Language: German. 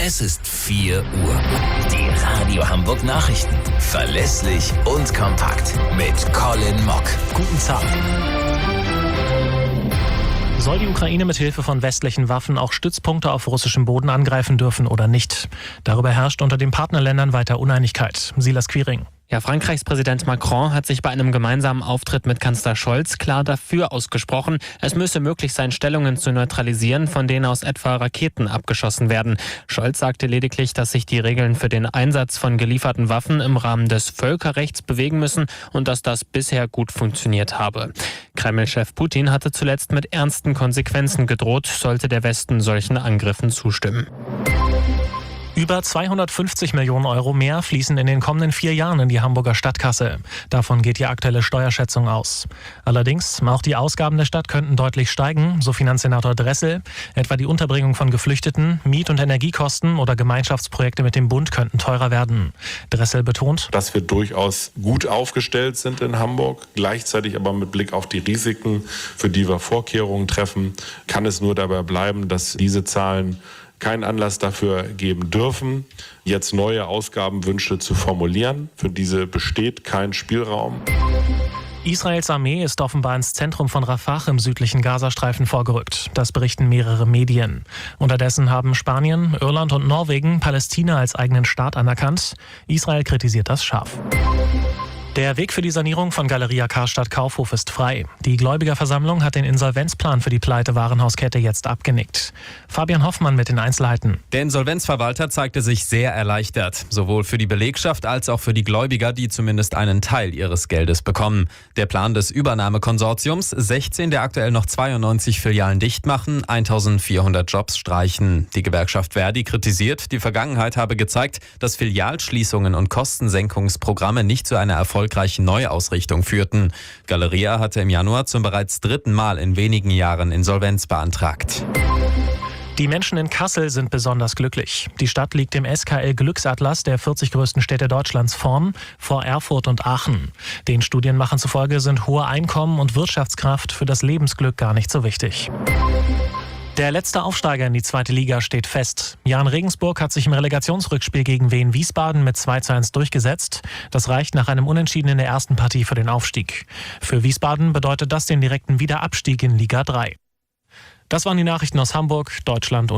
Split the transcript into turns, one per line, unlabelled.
Es ist 4 Uhr. Die Radio Hamburg Nachrichten. Verlässlich und kompakt. Mit Colin Mock.
Guten Tag. Soll die Ukraine mit Hilfe von westlichen Waffen auch Stützpunkte auf russischem Boden angreifen dürfen oder nicht? Darüber herrscht unter den Partnerländern weiter Uneinigkeit. Silas Quiring.
Ja, Frankreichs Präsident Macron hat sich bei einem gemeinsamen Auftritt mit Kanzler Scholz klar dafür ausgesprochen, es müsse möglich sein, Stellungen zu neutralisieren, von denen aus etwa Raketen abgeschossen werden. Scholz sagte lediglich, dass sich die Regeln für den Einsatz von gelieferten Waffen im Rahmen des Völkerrechts bewegen müssen und dass das bisher gut funktioniert habe. Kreml-Chef Putin hatte zuletzt mit ernsten Konsequenzen gedroht, sollte der Westen solchen Angriffen zustimmen.
Über 250 Millionen Euro mehr fließen in den kommenden 4 Jahren in die Hamburger Stadtkasse. Davon geht die aktuelle Steuerschätzung aus. Allerdings, auch die Ausgaben der Stadt könnten deutlich steigen, so Finanzsenator Dressel. Etwa die Unterbringung von Geflüchteten, Miet- und Energiekosten oder Gemeinschaftsprojekte mit dem Bund könnten teurer werden. Dressel betont,
dass wir durchaus gut aufgestellt sind in Hamburg. Gleichzeitig aber mit Blick auf die Risiken, für die wir Vorkehrungen treffen, kann es nur dabei bleiben, dass diese Zahlen keinen Anlass dafür geben dürfen, jetzt neue Ausgabenwünsche zu formulieren. Für diese besteht kein Spielraum.
Israels Armee ist offenbar ins Zentrum von Rafah im südlichen Gazastreifen vorgerückt. Das berichten mehrere Medien. Unterdessen haben Spanien, Irland und Norwegen Palästina als eigenen Staat anerkannt. Israel kritisiert das scharf. Der Weg für die Sanierung von Galeria Karstadt Kaufhof ist frei. Die Gläubigerversammlung hat den Insolvenzplan für die Pleite-Warenhauskette jetzt abgenickt. Fabian Hoffmann mit den Einzelheiten.
Der Insolvenzverwalter zeigte sich sehr erleichtert. Sowohl für die Belegschaft als auch für die Gläubiger, die zumindest einen Teil ihres Geldes bekommen. Der Plan des Übernahmekonsortiums, 16 der aktuell noch 92 Filialen dicht machen, 1400 Jobs streichen. Die Gewerkschaft Verdi kritisiert, die Vergangenheit habe gezeigt, dass Filialschließungen und Kostensenkungsprogramme nicht zu einer erfolgreichen Neuausrichtung führten. Galeria hatte im Januar zum bereits 3. Mal in wenigen Jahren Insolvenz beantragt.
Die Menschen in Kassel sind besonders glücklich. Die Stadt liegt im SKL Glücksatlas der 40 größten Städte Deutschlands vorn, vor Erfurt und Aachen. Den Studienmachern zufolge sind hohe Einkommen und Wirtschaftskraft für das Lebensglück gar nicht so wichtig. Der letzte Aufsteiger in die 2. Liga steht fest. Jahn Regensburg hat sich im Relegationsrückspiel gegen Wien Wiesbaden mit 2:1 durchgesetzt. Das reicht nach einem Unentschieden in der ersten Partie für den Aufstieg. Für Wiesbaden bedeutet das den direkten Wiederabstieg in Liga 3. Das waren die Nachrichten aus Hamburg, Deutschland und